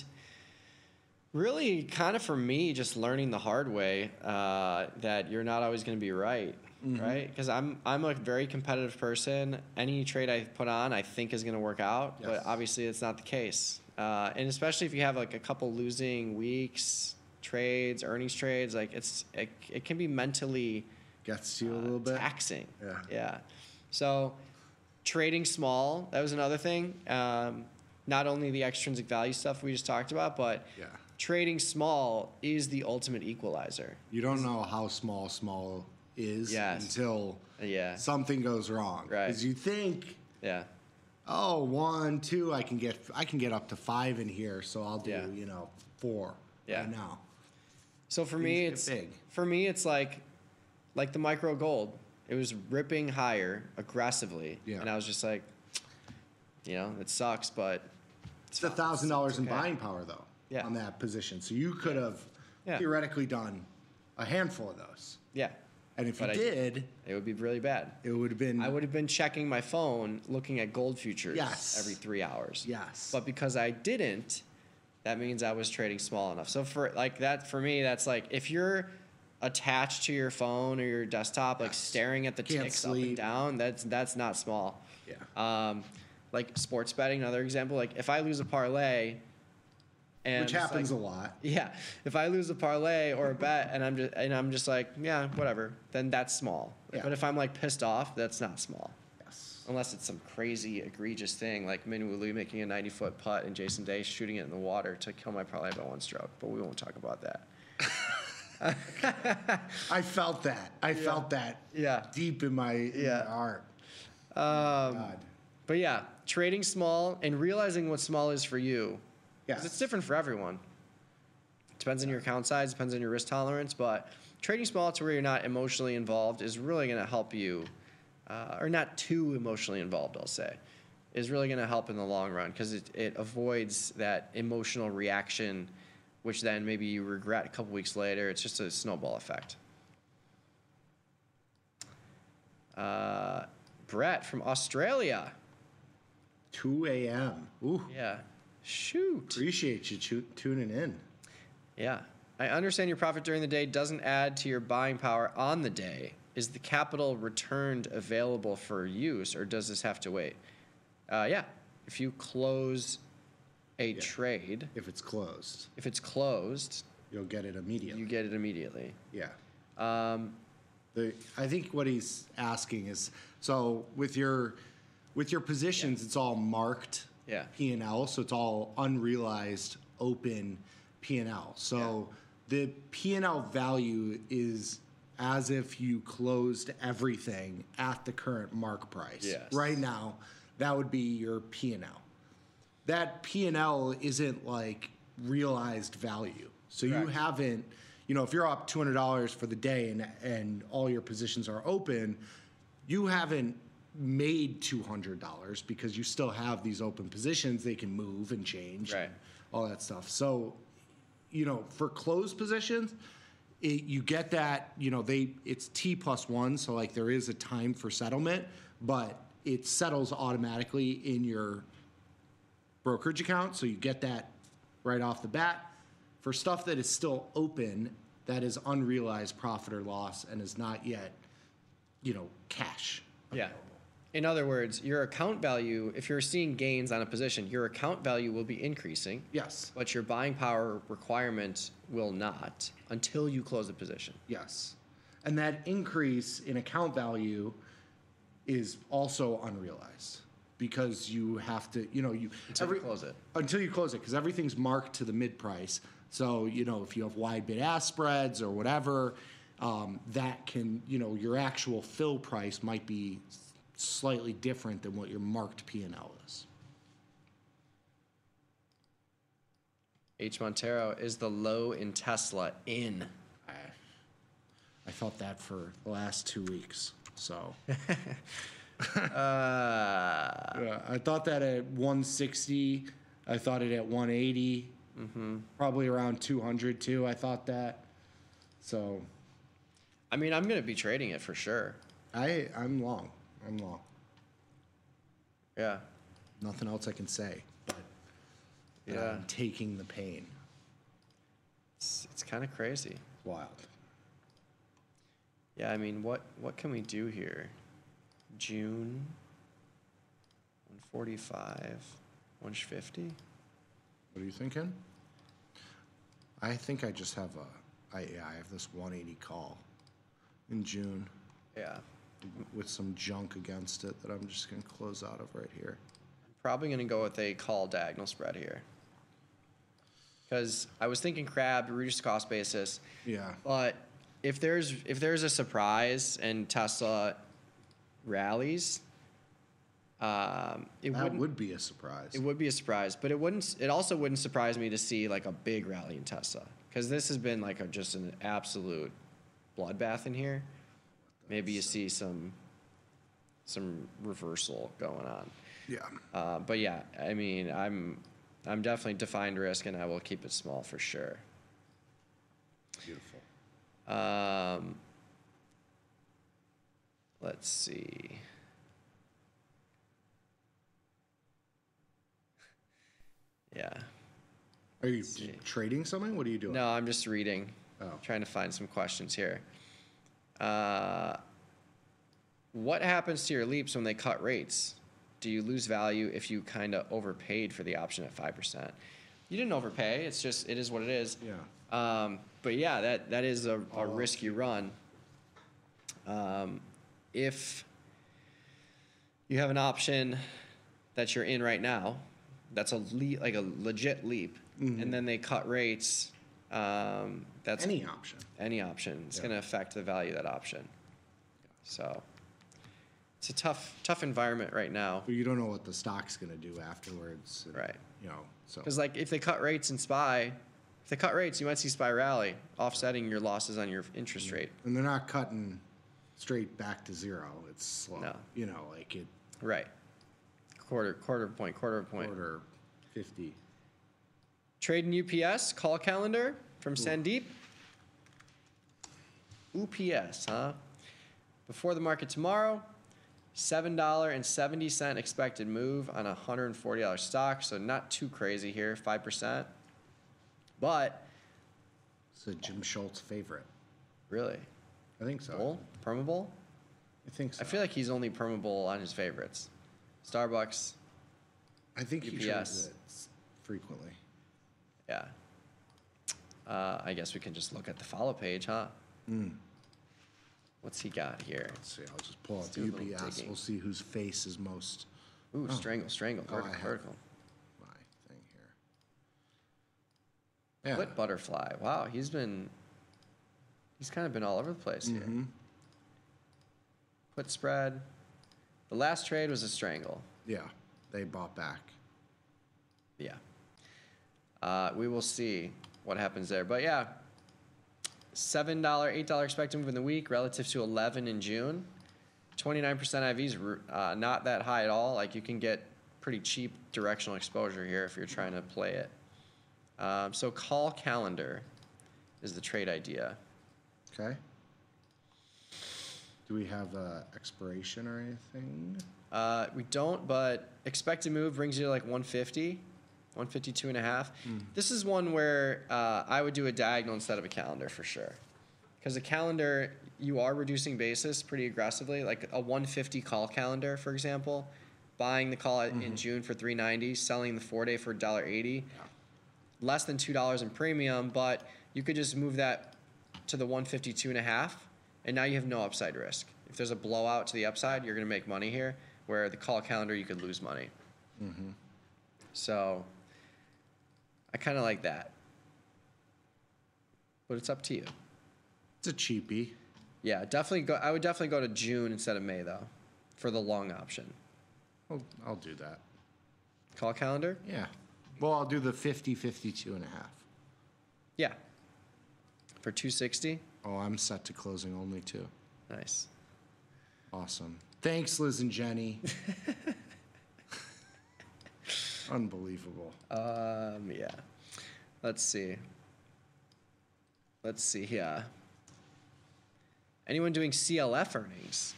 really kind of for me, just learning the hard way uh, that you're not always going to be right. Mm-hmm. Right? Because I'm I'm a very competitive person. Any trade I put on, I think is going to work out. Yes. But obviously, it's not the case. Uh, and especially if you have like a couple losing weeks, trades, earnings trades, like it's it, it can be mentally
gets to you
uh,
a little bit
taxing.
Yeah.
Yeah. So trading small, that was another thing. Um, not only the extrinsic value stuff we just talked about, but
yeah.
trading small is the ultimate equalizer.
You don't know how small small is
yes.
until
yeah.
something goes wrong.
Right.
Because you think,
yeah,
oh, one, two, I can get I can get up to five in here, so I'll do
yeah.
you know four
yeah.
right now.
So for me, it's
big.
for me it's like like the micro gold. It was ripping higher aggressively,
yeah.
and I was just like, you know, it sucks, but
it's a thousand dollars in
okay.
buying power though.
Yeah.
On that position, so you could have
yeah.
theoretically done a handful of those.
Yeah.
And if
but
you
I,
did,
it would be really bad.
It would have been.
I would have been checking my phone, looking at gold futures
yes.
every three hours.
Yes.
But because I didn't, that means I was trading small enough. So for like that, for me, that's like if you're attached to your phone or your desktop, like yes. staring at the
Can't
ticks
sleep.
up and down, that's that's not small.
Yeah.
Um, like sports betting, another example. Like if I lose a parlay. And
Which happens
like,
a lot.
Yeah, if I lose a parlay or a bet, and I'm just and I'm just like, yeah, whatever, then that's small.
Yeah.
But if I'm like pissed off, that's not small.
Yes.
Unless it's some crazy egregious thing like Minwoo Lee making a ninety foot putt and Jason Day shooting it in the water to kill my parlay by one stroke. But we won't talk about that.
I felt that. I
yeah.
felt that.
Yeah.
Deep in my, in
yeah.
my heart.
Um,
God.
But yeah, trading small and realizing what small is for you.
Yes.
It's different for everyone. Depends on your account size, depends on your risk tolerance, but trading small to where you're not emotionally involved is really going to help you, uh, or not too emotionally involved, I'll say, is really going to help in the long run because it, it avoids that emotional reaction, which then maybe you regret a couple weeks later. It's just a snowball effect. Uh, Brett from Australia.
two a.m. Ooh.
Yeah. Shoot.
Appreciate you tu- tuning in.
Yeah. I understand your profit during the day doesn't add to your buying power on the day. Is the capital returned available for use, or does this have to wait? Uh, yeah. If you close a yeah. trade.
If it's closed.
If it's closed.
You'll get it immediately.
You get it immediately.
Yeah.
Um,
the, I think what he's asking is, so with your, with your positions, yeah. it's all marked.
Yeah.
P and L, so it's all unrealized open P and L. So yeah. the P and L value is as if you closed everything at the current mark price.
Yes.
Right now, that would be your P and L. That P and L isn't like realized value. So Correct. You haven't, you know, if you're up two hundred dollars for the day and and all your positions are open, you haven't made two hundred dollars because you still have these open positions. They can move and change,
right.
and all that stuff. So, you know, for closed positions, it, you get that, you know, they it's T plus one, so like there is a time for settlement, but it settles automatically in your brokerage account, so you get that right off the bat. For stuff that is still open, that is unrealized profit or loss and is not yet, you know, cash.
Yeah. In other words, your account value, if you're seeing gains on a position, your account value will be increasing.
Yes.
But your buying power requirement will not until you close the position.
Yes. And that increase in account value is also unrealized because you have to, you know, you
until every, you close it.
Until you close it, because everything's marked to the mid price. So, you know, if you have wide bid ask spreads or whatever, um, that can, you know, your actual fill price might be slightly different than what your marked P and L is.
H. Montero, is the low in Tesla in?
I, I felt that for the last two weeks. So,
uh,
yeah, I thought that at one sixty. I thought it at one eighty.
Mm-hmm.
Probably around two hundred too. I thought that. So,
I mean, I'm gonna be trading it for sure.
I I'm long. I'm long.
Yeah.
Nothing else I can say. But that
Yeah.
I'm taking the pain.
It's, it's kind of crazy.
Wild.
Yeah, I mean, what what can we do here? June, one forty-five, one fifty.
What are you thinking? I think I just have a. I yeah. I have this one eighty call in June
Yeah.
with some junk against it that I'm just gonna close out of right here.
Probably going to go with a call diagonal spread here. Because I was thinking crab, reduced cost basis.
Yeah.
But if there's if there's a surprise and Tesla rallies, um, it
That
wouldn't
would be a surprise.
it would be a surprise. But it wouldn't. It also wouldn't surprise me to see like a big rally in Tesla, because this has been like a, just an absolute bloodbath in here. Maybe you see some some reversal going on.
Yeah.
Uh, but yeah, I mean, I'm I'm definitely defined risk, and I will keep it small for sure.
Beautiful.
Um, let's see. Yeah.
Are you
see.
trading something? What are you doing?
No, I'm just reading.
Oh.
Trying to find some questions here. Uh, what happens to your leaps when they cut rates? Do you lose value if you kind of overpaid for the option at five percent? You didn't overpay. It's just, it is what it is.
Yeah.
Um, but yeah, that, that is a, a
Oh.
risky run. Um, if you have an option that you're in right now, that's a le- like a legit leap, and then they cut rates, um, that's
Any option.
any option. It's
Yeah.
going to affect the value of that option. So it's a tough, tough environment right now.
But you don't know what the stock's going to do afterwards. and,
Right.
You know, so.
Because like if they cut rates in SPY, if they cut rates, you might see SPY rally, offsetting your losses on your interest rate.
And they're not cutting straight back to zero. It's slow.
No.
You know, like it
Right. Quarter, quarter point, quarter point.
quarter fifty.
Trade in U P S, call calendar from Sandeep. U P S, huh? Before the market tomorrow, seven dollars and seventy cents expected move on a one hundred forty dollars stock, so not too crazy here, five percent. But,
It's a Jim Schultz favorite.
really,
I think so.
bull? Permable?
I think so.
I feel like he's only permable on his favorites. Starbucks,
I think he
U P
shows
S.
it frequently.
yeah. Uh, I guess we can just look at the follow page, huh?
Mm.
What's he got here?
Let's see. I'll just pull
Let's
up
do a
U
little
P S.
digging.
We'll see whose face is most
Ooh,
Oh.
strangle, strangle,
Oh, I
vertical,
have-
vertical.
my thing here. Yeah.
Split butterfly. Wow, he's been, he's kind of been all over the place here.
Mhm.
Put spread. The last trade was a strangle.
Yeah. They bought back.
Yeah. Uh, we will see what happens there. But yeah, seven dollars, eight dollars expected move in the week relative to eleven in June. twenty-nine percent I V is uh, not that high at all. Like you can get pretty cheap directional exposure here if you're trying to play it. Um, so call calendar is the trade idea.
Okay. Do we have a expiration or anything?
Uh, we don't, but expected move brings you to like one fifty, one fifty-two and a half. This is one where uh, I would do a diagonal instead of a calendar for sure. Because a calendar, you are reducing basis pretty aggressively. Like a one fifty call calendar, for example, buying the call in June for three ninety, selling the four day for one dollar eighty. Less than two dollars in premium, but you could just move that to the one fifty-two and a half, and now you have no upside risk. If there's a blowout to the upside, you're going to make money here, where the call calendar, you could lose money.
Mm-hmm.
So I kind of like that. But it's up to you.
It's a cheapie.
Yeah, definitely go. I would definitely go to June instead of May, though, for the long option.
I'll, I'll do that.
Call calendar?
Yeah. Well, I'll do the fifty, fifty-two and a half.
Yeah. For two sixty?
Oh, I'm set to closing only too.
Nice.
Awesome. Thanks, Liz and Jenny. Unbelievable.
Um, yeah. Let's see. Let's see. Yeah. Anyone doing C L F earnings?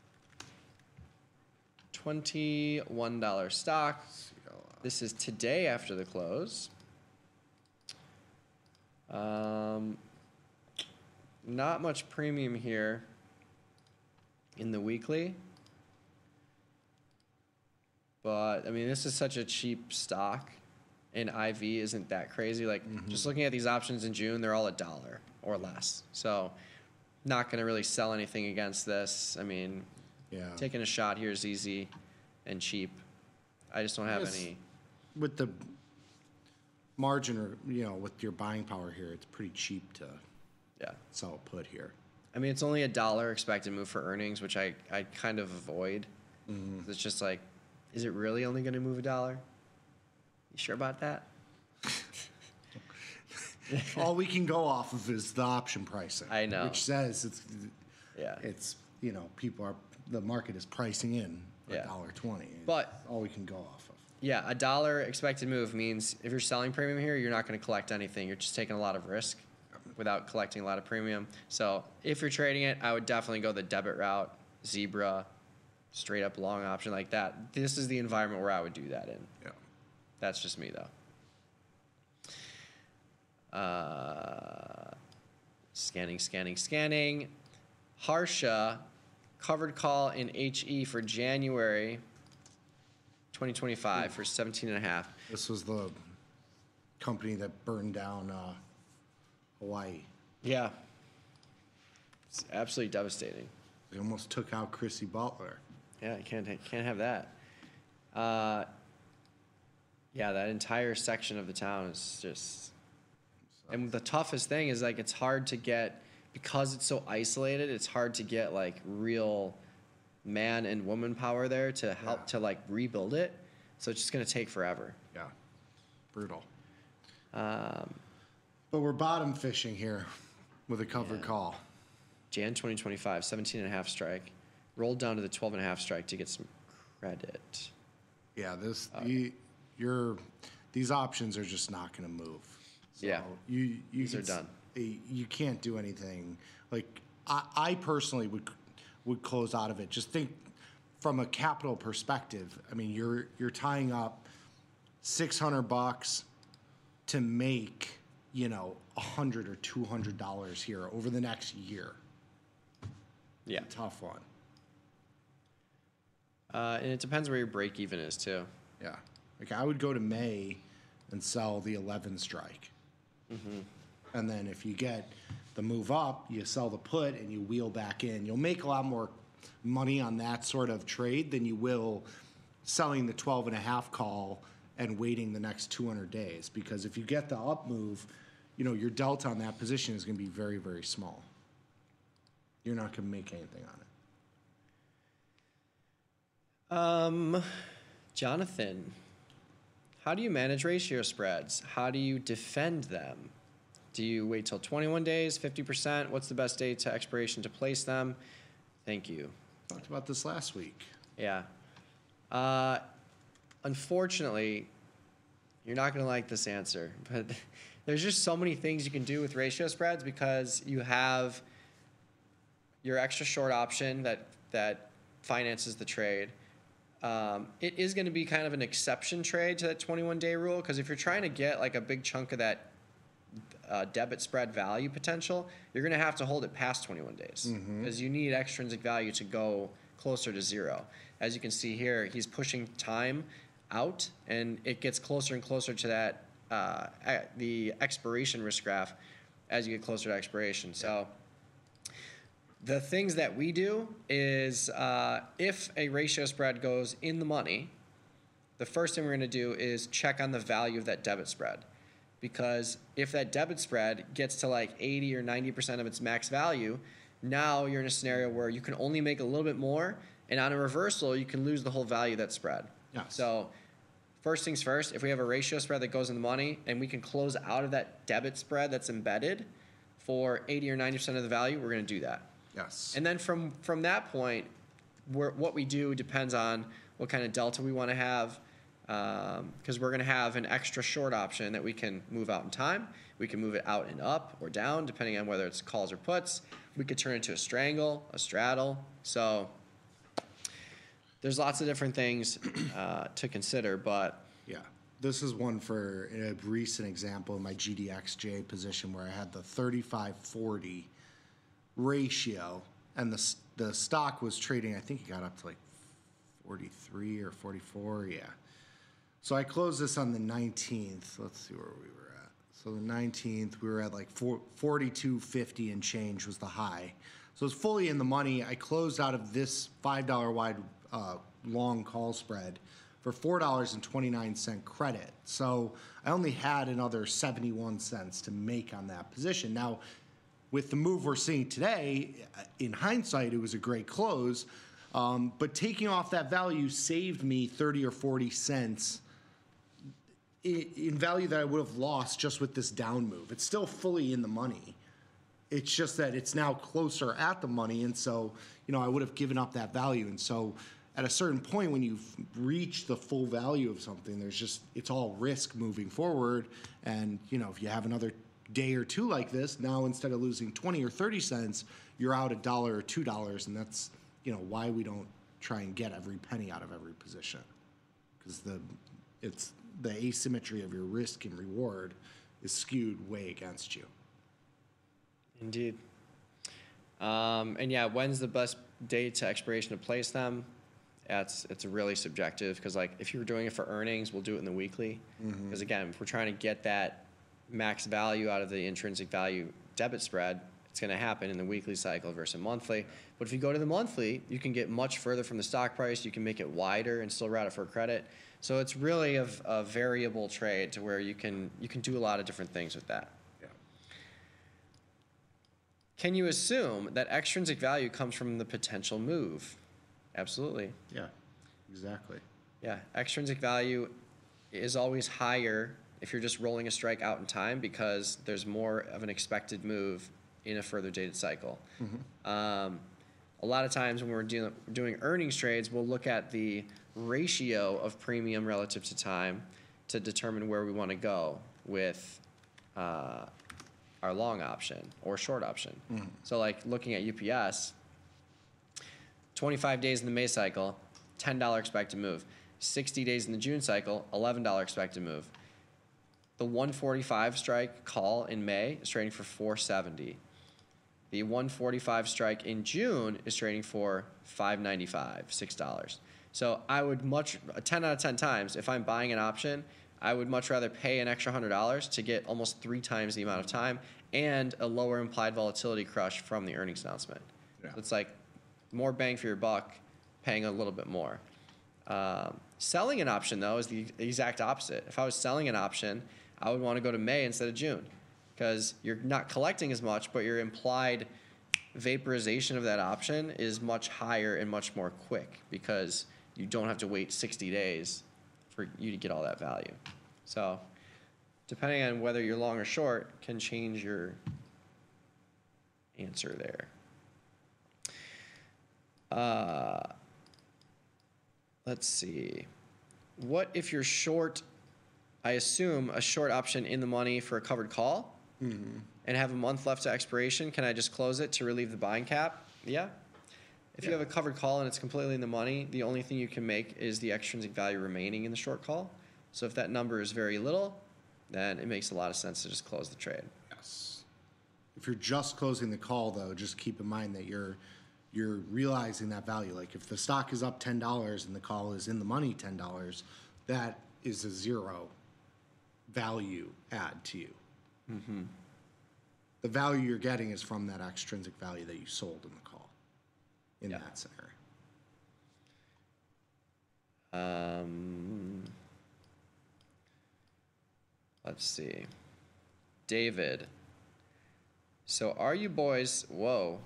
twenty-one dollars stock. This is today after the close. Um, not much premium here in the weekly. But, I mean, this is such a cheap stock, and I V isn't that crazy. Like, mm-hmm. just looking at these options in June, they're all a dollar or less. So, not going to really sell anything against this. I mean, yeah. taking a shot here is easy and cheap. I just don't have
yes.
any.
With the margin, or you know, with your buying power here, it's pretty cheap to
yeah.
sell a put here.
I mean, it's only a dollar expected move for earnings, which I, I kind of avoid. Mm-hmm. It's just like, is it really only going to move a dollar? You sure about that?
All we can go off of is the option pricing.
I know.
Which says it's,
yeah.
it's you know, people are, the market is pricing in a
yeah.
dollar twenty.
But
all we can go off of.
Yeah, a dollar expected move means if you're selling premium here, you're not going to collect anything. You're just taking a lot of risk without collecting a lot of premium. So if you're trading it, I would definitely go the debit route, Zebra, straight up long option like that. This is the environment where I would do that in.
Yeah.
That's just me, though. Uh, scanning, scanning, scanning. Harsha, covered call in H E for January twenty twenty-five for seventeen and a half.
This was the company that burned down uh, Hawaii.
Yeah. It's absolutely devastating.
They almost took out Chrissy Butler.
Yeah, you can't, can't have that. Uh, yeah, that entire section of the town is just... And the toughest thing is, like, it's hard to get... Because it's so isolated, it's hard to get, like, real man and woman power there to help yeah. to, like, rebuild it. So it's just going to take forever.
Yeah. Brutal.
Um,
but we're bottom fishing here with a covered
yeah.
call.
Jan twenty twenty-five, seventeen and a half strike. Rolled down to the twelve and a half strike to get some credit.
Yeah, this uh, the, you're, these options are just not going to move. So
yeah.
You, you
These are done.
You can't do anything. Like, I, I personally would would close out of it. Just think from a capital perspective. I mean, you're you're tying up six hundred bucks to make, you know, a hundred or two hundred dollars here over the next year.
Yeah,
tough one.
Uh, and it depends where your break even is too.
Yeah, like I would go to May and sell the eleven strike,
mm-hmm.
and then if you get the move up, you sell the put and you wheel back in. You'll make a lot more money on that sort of trade than you will selling the twelve and a half call and waiting the next two hundred days. Because if you get the up move, you know, your delta on that position is going to be very, very small. You're not going to make anything on
it. Um, Jonathan, how do you manage ratio spreads? How do you defend them? Do you wait till twenty-one days, fifty percent? What's the best date to expiration to place them? Thank you.
Talked about this last week.
Yeah. Uh, unfortunately, you're not going to like this answer, but there's just so many things you can do with ratio spreads because you have your extra short option that, that finances the trade. Um, it is going to be kind of an exception trade to that twenty-one day rule because if you're trying to get like a big chunk of that Uh, debit spread value potential, you're going to have to hold it past twenty-one days because mm-hmm. you need extrinsic value to go closer to zero. As you can see here, he's pushing time out, and it gets closer and closer to that uh, the expiration risk graph as you get closer to expiration. So the things that we do is uh, if a ratio spread goes in the money, the first thing we're going to do is check on the value of that debit spread. Because if that debit spread gets to like eighty or ninety percent of its max value, now you're in a scenario where you can only make a little bit more, and on a reversal, you can lose the whole value of that spread.
Yes.
So first things first, if we have a ratio spread that goes in the money and we can close out of that debit spread that's embedded for eighty or ninety percent of the value, we're going to do that.
Yes.
And then from, from that point, we're, what we do depends on what kind of delta we want to have. because we're going to have an extra short option that we can move out in time. We can move it out and up or down, depending on whether it's calls or puts. We could turn it into a strangle, a straddle. So there's lots of different things uh, to consider, but
Yeah. This is one for a recent example in my G D X J position where I had the thirty-five forty ratio, and the s- the stock was trading, I think it got up to like forty-three or forty-four, yeah. So I closed this on the nineteenth. Let's see where we were at. So the nineteenth, we were at like four, forty-two fifty and change was the high. So it's fully in the money. I closed out of this five dollar wide uh, long call spread for four dollars and twenty-nine cents credit. So I only had another seventy-one cents to make on that position. Now, with the move we're seeing today, in hindsight, it was a great close. Um, but taking off that value saved me thirty or forty cents in, in value that I would have lost just with this down move. It's still fully in the money. It's just that it's now closer at the money. And so, you know, I would have given up that value. And so at a certain point, when you've reached the full value of something, there's just, it's all risk moving forward. And, you know, if you have another day or two like this, now instead of losing twenty or thirty cents, you're out a dollar or two dollars. And that's, you know, why we don't try and get every penny out of every position. Because the, it's the asymmetry of your risk and reward is skewed way against you.
indeed. Um, and yeah, when's the best date to expiration to place them? That's it's really subjective because like if you were doing it for earnings, we'll do it in the weekly. Because mm-hmm. again, if we're trying to get that max value out of the intrinsic value debit spread, it's going to happen in the weekly cycle versus monthly. But if you go to the monthly, you can get much further from the stock price. You can make it wider and still route it for credit. So it's really a, a variable trade to where you can you can do a lot of different things with that.
Yeah.
Can you assume that extrinsic value comes from the potential move? Absolutely.
Yeah, exactly.
Yeah, extrinsic value is always higher if you're just rolling a strike out in time because there's more of an expected move in a further dated cycle. Mm-hmm. Um, a lot of times when we're dealing, doing earnings trades, we'll look at the ratio of premium relative to time to determine where we want to go with uh, our long option or short option. Mm-hmm. So like looking at U P S, twenty-five days in the May cycle, ten dollars expected move. sixty days in the June cycle, eleven dollars expected move. The one forty-five strike call in May is trading for four seventy. The one forty-five strike in June is trading for five ninety-five, six dollars. So I would much, ten out of ten times, if I'm buying an option, I would much rather pay an extra one hundred dollars to get almost three times the amount of time and a lower implied volatility crush from the earnings announcement. Yeah. It's like more bang for your buck, paying a little bit more. Um, selling an option, though, is the exact opposite. If I was selling an option, I would want to go to May instead of June because you're not collecting as much, but your implied vaporization of that option is much higher and much more quick because you don't have to wait sixty days for you to get all that value. So depending on whether you're long or short can change your answer there. Uh, let's see. What if you're short, I assume, a short option in the money for a covered call mm-hmm. and have a month left to expiration? Can I just close it to relieve the buying cap? Yeah. If yeah. you have a covered call and it's completely in the money, the only thing you can make is the extrinsic value remaining in the short call. So if that number is very little, then it makes a lot of sense to just close the trade.
Yes. If you're just closing the call, though, just keep in mind that you're you're realizing that value. Like if the stock is up ten dollars and the call is in the money ten dollars, that is a zero value add to you. Mm-hmm. The value you're getting is from that extrinsic value that you sold in the call in yeah. that scenario.
Um, let's see. David. So are you boys, whoa.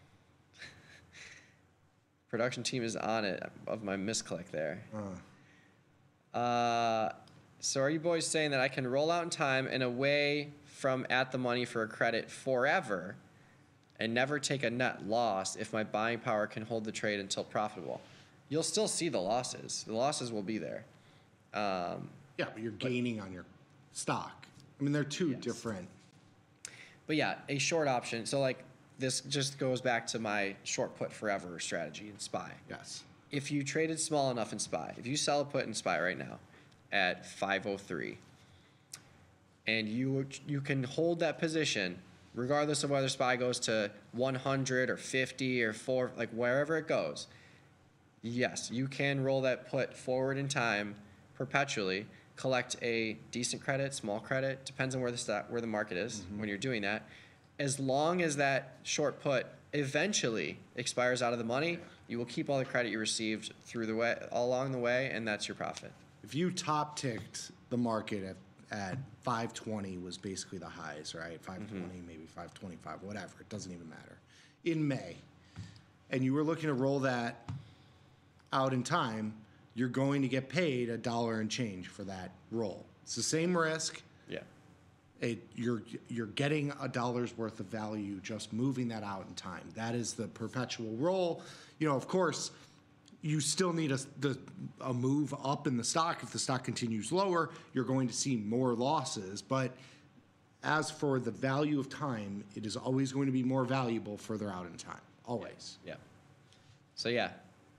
Production team is on it of my misclick there. Uh. Uh, so are you boys saying that I can roll out in time and away from at the money for a credit forever and never take a net loss if my buying power can hold the trade until profitable? You'll still see the losses. The losses will be there. Um,
Yeah, but you're gaining on your stock. I mean, they're two
Yes.
different.
But yeah, a short option. So like this just goes back to my short put forever strategy in S P Y.
Yes.
If you traded small enough in S P Y, if you sell a put in S P Y right now at five oh three, and you you can hold that position regardless of whether S P Y goes to one hundred or fifty or four, like wherever it goes, yes, you can roll that put forward in time perpetually, collect a decent credit, small credit, depends on where the stock, where the market is
Mm-hmm.
when you're doing that. As long as that short put eventually expires out of the money, you will keep all the credit you received through the way, all along the way, and that's your profit.
If you top ticked the market at, at five twenty was basically the highs, right? five twenty,
Mm-hmm.
maybe five twenty-five, whatever. It doesn't even matter. In May, and you were looking to roll that out in time, you're going to get paid a dollar and change for that roll. It's the same risk.
Yeah.
It, you're you're getting a dollar's worth of value just moving that out in time. That is the perpetual roll. You know, of course, you still need a, the, a move up in the stock. If the stock continues lower, you're going to see more losses. But as for the value of time, it is always going to be more valuable further out in time. Always.
Yeah. So yeah,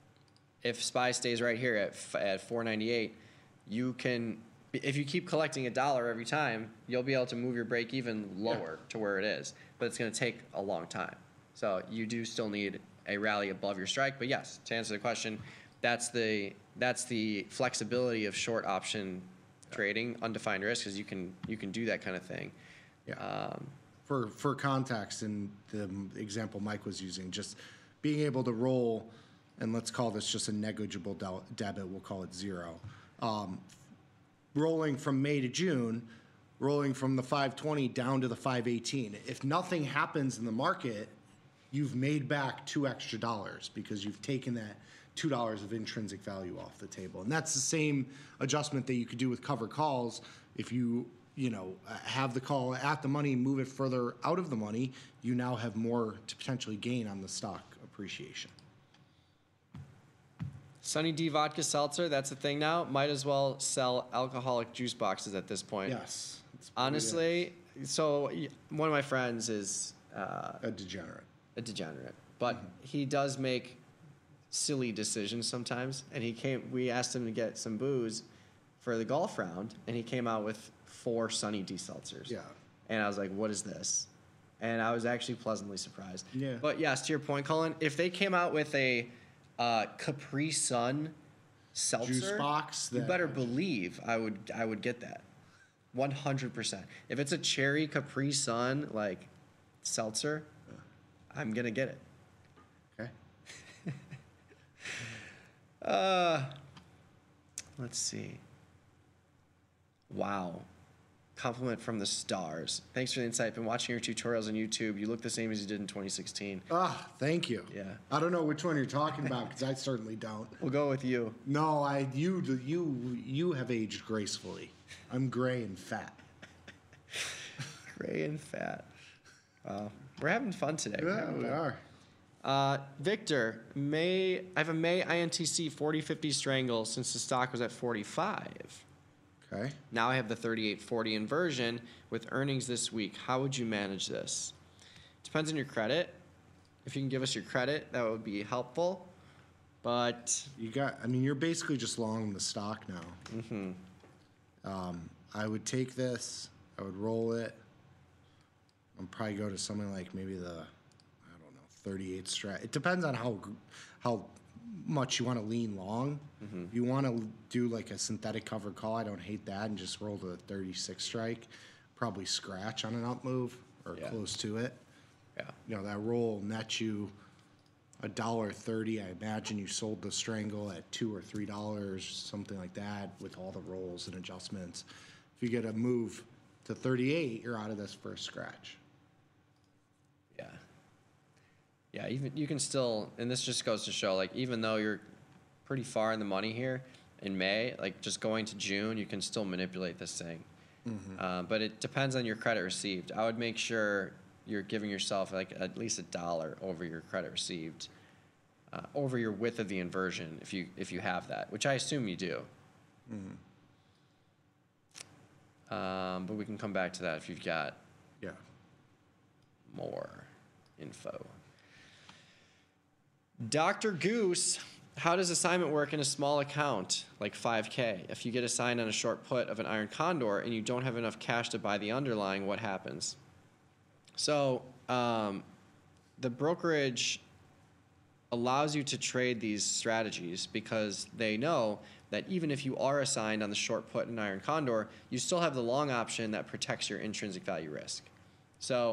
if S P Y stays right here at f- at four ninety-eight, you can, if you keep collecting a dollar every time, you'll be able to move your break even lower to where it is. But it's going to take a long time. So you do still need a rally above your strike. But yes, to answer the question, that's the that's the flexibility of short option trading, undefined risk, because you can you can do that kind of thing.
Yeah.
Um,
For for context, in the example Mike was using, just being able to roll, and let's call this just a negligible del- debit, we'll call it zero. Um, rolling from May to June, rolling from the five twenty down to the five eighteen. If nothing happens in the market, you've made back two extra dollars because you've taken that two dollars of intrinsic value off the table. And that's the same adjustment that you could do with cover calls. If you, you know, uh, have the call at the money, move it further out of the money, you now have more to potentially gain on the stock appreciation.
Sunny D vodka seltzer, that's a thing now. Might as well sell alcoholic juice boxes at this point.
Yes. It's what it
Honestly, so y- one of my friends is uh,
is. A degenerate.
a degenerate, but he does make silly decisions sometimes. And he came. We asked him to get some booze for the golf round, and he came out with four Sunny D seltzers.
Yeah.
And I was like, "What is this?" And I was actually pleasantly surprised.
Yeah.
But yes, to your point, Colin, if they came out with a uh, Capri Sun seltzer
Juice box.
you
that-
better believe I would I would get that. one hundred percent. If it's a cherry Capri Sun like seltzer, I'm going to get it.
Okay.
Uh let's see. Wow. Compliment from the stars. Thanks for the insight. Been watching your tutorials on YouTube. You look the same as you did in twenty sixteen.
Ah, thank you.
Yeah.
I don't know which one you're talking about because I certainly don't.
We'll go with you.
No, I you you you have aged gracefully. I'm gray and fat.
Gray and fat. Wow. We're having fun today. We're
Yeah,
having
we
fun.
are.
Uh, Victor, May I have a May I N T C forty fifty strangle since the stock was at forty-five.
Okay.
Now I have the thirty-eight forty inversion with earnings this week. How would you manage this? Depends on your credit. If you can give us your credit, that would be helpful. But
You got. I mean, you're basically just long the stock now. Mm-hmm. Um, I would take this. I would roll it. I'd probably go to something like maybe the, I don't know, thirty-eight strat. It depends on how gr- how much you want to lean long. If you want to do like a synthetic covered call, I don't hate that, and just roll to a thirty-six strike. Probably scratch on an up move or
Yeah.
close to it.
yeah,
You know, that roll nets you a dollar thirty. I imagine you sold the strangle at two or three dollars, something like that, with all the rolls and adjustments. If you get a move to thirty-eight, you're out of this for a scratch.
yeah, yeah. Even you can still, and this just goes to show, like even though you're pretty far in the money here in May, like just going to June, you can still manipulate this thing. Uh, but it depends on your credit received. I would make sure you're giving yourself like at least a dollar over your credit received, uh, over your width of the inversion, if you if you have that, which I assume you do. Um, but we can come back to that if you've got
Yeah.
more info. Doctor Goose, how does assignment work in a small account like five K? If you get assigned on a short put of an Iron Condor and you don't have enough cash to buy the underlying, what happens? So um, the brokerage allows you to trade these strategies because they know that even if you are assigned on the short put in Iron Condor, you still have the long option that protects your intrinsic value risk. So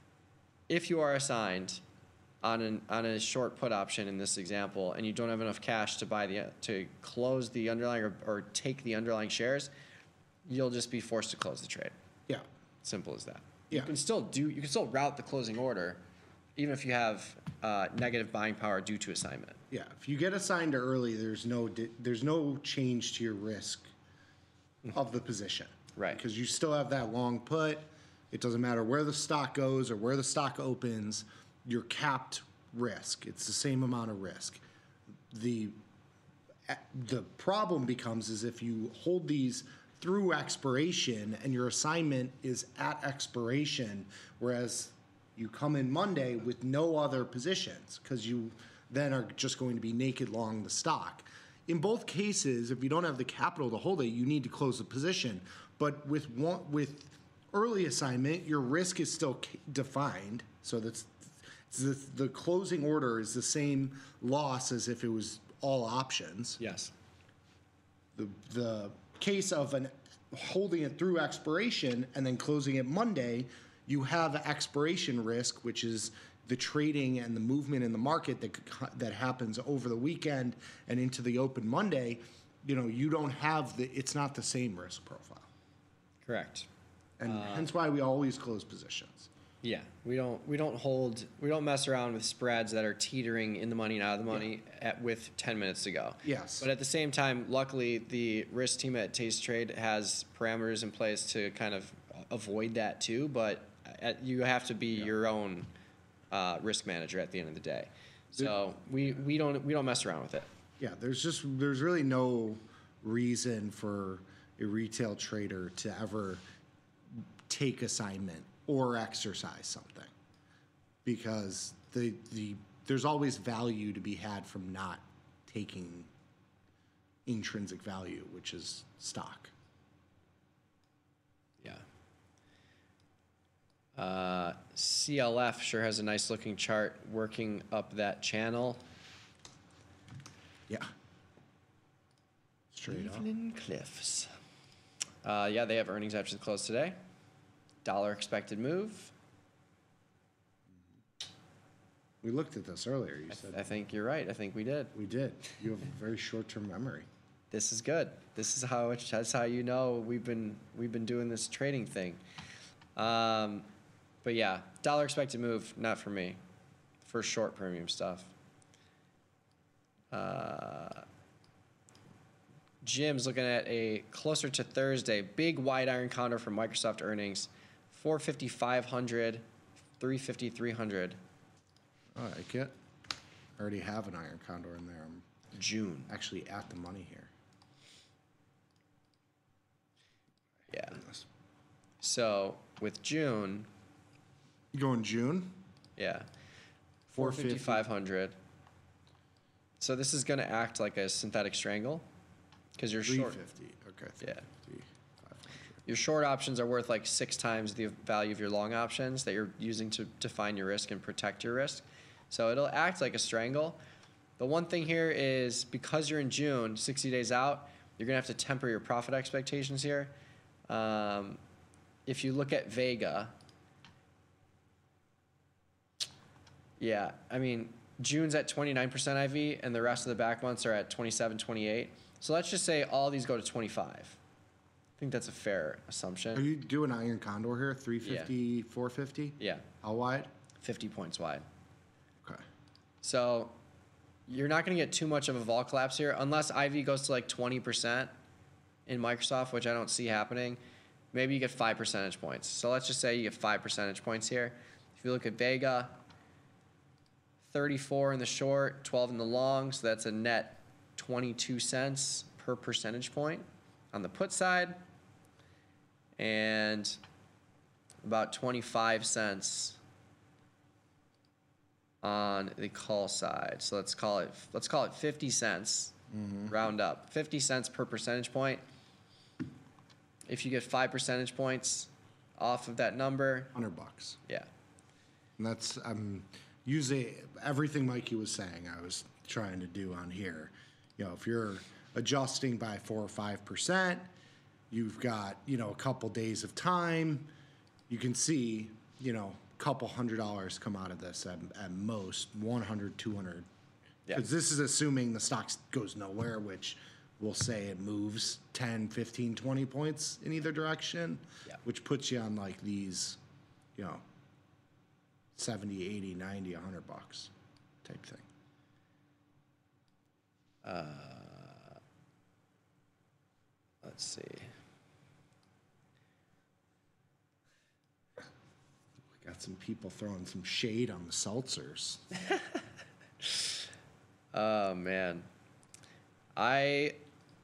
if you are assigned on an on a short put option in this example, and you don't have enough cash to buy the to close the underlying or, or take the underlying shares, you'll just be forced to close the trade.
Yeah.
Simple as that.
Yeah.
You can still do you can still route the closing order, even if you have uh, negative buying power due to assignment.
Yeah. If you get assigned early, there's no di- there's no change to your risk of the position.
Right.
Because you still have that long put. It doesn't matter where the stock goes or where the stock opens. You're capped risk. It's the same amount of risk. The the problem becomes is if you hold these through expiration and your assignment is at expiration, whereas you come in Monday with no other positions because you then are just going to be naked long the stock. In both cases, if you don't have the capital to hold it, you need to close the position. But with one, with early assignment, your risk is still c- defined, so that's the, the closing order is the same loss as if it was all options.
Yes.
The the case of an holding it through expiration and then closing it Monday, you have expiration risk, which is the trading and the movement in the market that that happens over the weekend and into the open Monday. You know, you don't have the. It's not the same risk profile,
Correct.
and hence why we always close positions.
Yeah, we don't we don't hold we don't mess around with spreads that are teetering in the money and out of the money at with ten minutes to go.
Yes.
But at the same time, luckily the risk team at Taste Trade has parameters in place to kind of avoid that too. But at, you have to be your own uh, risk manager at the end of the day. So we, we don't we don't mess around with it.
Yeah, there's just there's really no reason for a retail trader to ever take assignment or exercise something, because the the there's always value to be had from not taking intrinsic value, which is stock.
Yeah. Uh, C L F sure has a nice looking chart working up that channel.
Yeah. Straight up.
Evening Cliffs. Uh, yeah, they have earnings after the close today. Dollar expected move.
We looked at this earlier. You
I,
said
th- I think you're right. I think we did.
we did. You have a very short-term memory.
This is good. This is how it, that's how you know we've been we've been doing this trading thing. Um, but yeah, dollar expected move, not for me. For short premium stuff. Uh, Jim's looking at a closer to Thursday big wide iron condor from Microsoft earnings, four fifty, five hundred, three fifty, three hundred.
I like it. I already have an iron condor in there. I'm
June.
actually at the money here.
Yeah. So with June,
You going June?
yeah, four fifty, five hundred. So this is going to act like a synthetic strangle because you're
three
short.
fifty. Okay.
Yeah.
three fifty, five hundred.
Your short options are worth like six times the value of your long options that you're using to define your risk and protect your risk. So it'll act like a strangle. The one thing here is because you're in June, sixty days out, you're going to have to temper your profit expectations here. Um, if you look at Vega, yeah, I mean, June's at twenty-nine percent I V and the rest of the back months are at twenty-seven, twenty-eight. So let's just say all these go to twenty-five. I think that's a fair assumption.
Are you doing iron condor here? three fifty, four fifty?
Yeah,
How wide?
fifty points wide.
Okay.
So you're not going to get too much of a vol collapse here unless I V goes to like twenty percent in Microsoft, which I don't see happening. Maybe you get five percentage points. So let's just say you get five percentage points here. If you look at Vega, thirty-four in the short, twelve in the long, so that's a net twenty-two cents per percentage point on the put side. and about twenty-five cents on the call side. So let's call it let's call it fifty cents. Mm-hmm. Round up. fifty cents per percentage point. If you get five percentage points off of that number,
one hundred bucks.
Yeah.
And that's I'm using everything Mikey was saying I was trying to do on here. You know, if you're adjusting by four or five percent, you've got, you know, a couple days of time. You can see, you know, a couple hundred dollars come out of this at, at most, one hundred, two hundred. Because yeah. This is assuming the stock goes nowhere, which we'll say it moves ten, fifteen, twenty points in either direction, yeah. Which puts you on like these, you know, seventy, eighty, ninety, one hundred bucks type thing.
Uh, let's see.
We got some people throwing some shade on the seltzers.
Oh man, I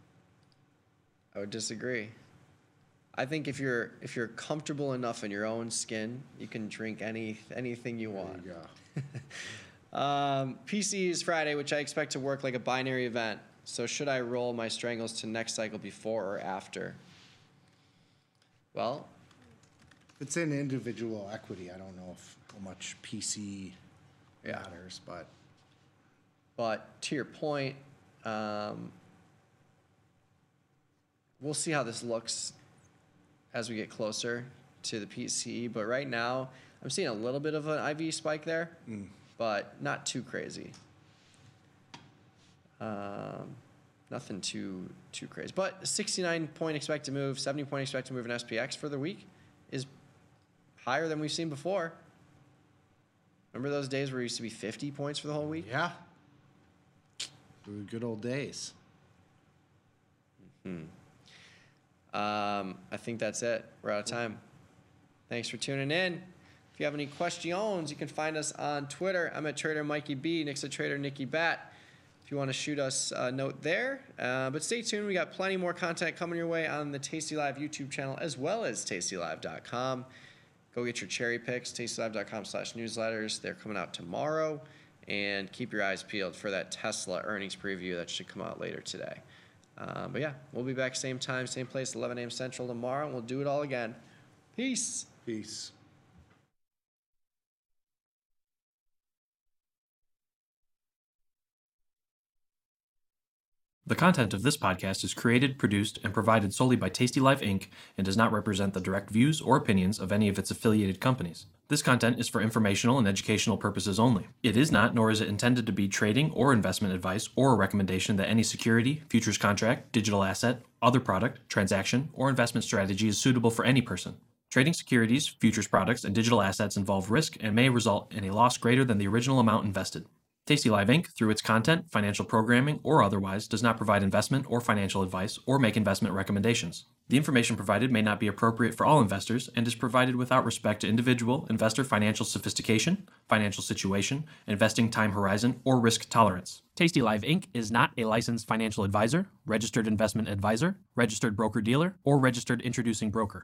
I would disagree. I think if you're if you're comfortable enough in your own skin, you can drink any anything you want.
There you
go. um, P C is Friday, which I expect to work like a binary event. So should I roll my strangles to next cycle before or after? Well,
it's in individual equity. I don't know if how much P C
yeah.
matters, but
but to your point, um, we'll see how this looks as we get closer to the P C E. But right now, I'm seeing a little bit of an I V spike there, mm. but not too crazy. Um, nothing too too crazy. But sixty-nine point expected move, seventy point expected move in S P X for the week is higher than we've seen before. Remember those days where it used to be fifty points for the whole week?
Yeah. They were good old days.
Hmm. Um, I think that's it. We're out of time. Thanks for tuning in. If you have any questions, you can find us on Twitter. I'm at Trader Mikey B. Nick's at Trader Nicky Bat. If you want to shoot us a note there. Uh, but stay tuned. We got plenty more content coming your way on the Tasty Live YouTube channel as well as tasty live dot com. Go get your cherry picks, tasty live dot com slash newsletters. They're coming out tomorrow. And keep your eyes peeled for that Tesla earnings preview that should come out later today. Uh, but yeah, we'll be back same time, same place, eleven a.m. Central tomorrow, and we'll do it all again. Peace.
Peace.
The content of this podcast is created, produced, and provided solely by Tasty Live Incorporated and does not represent the direct views or opinions of any of its affiliated companies. This content is for informational and educational purposes only. It is not, nor is it intended to be trading or investment advice or a recommendation that any security, futures contract, digital asset, other product, transaction, or investment strategy is suitable for any person. Trading securities, futures products, and digital assets involve risk and may result in a loss greater than the original amount invested. Tasty Live Incorporated, through its content, financial programming, or otherwise, does not provide investment or financial advice or make investment recommendations. The information provided may not be appropriate for all investors and is provided without respect to individual investor financial sophistication, financial situation, investing time horizon, or risk tolerance. Tasty Live Incorporated is not a licensed financial advisor, registered investment advisor, registered broker-dealer, or registered introducing broker.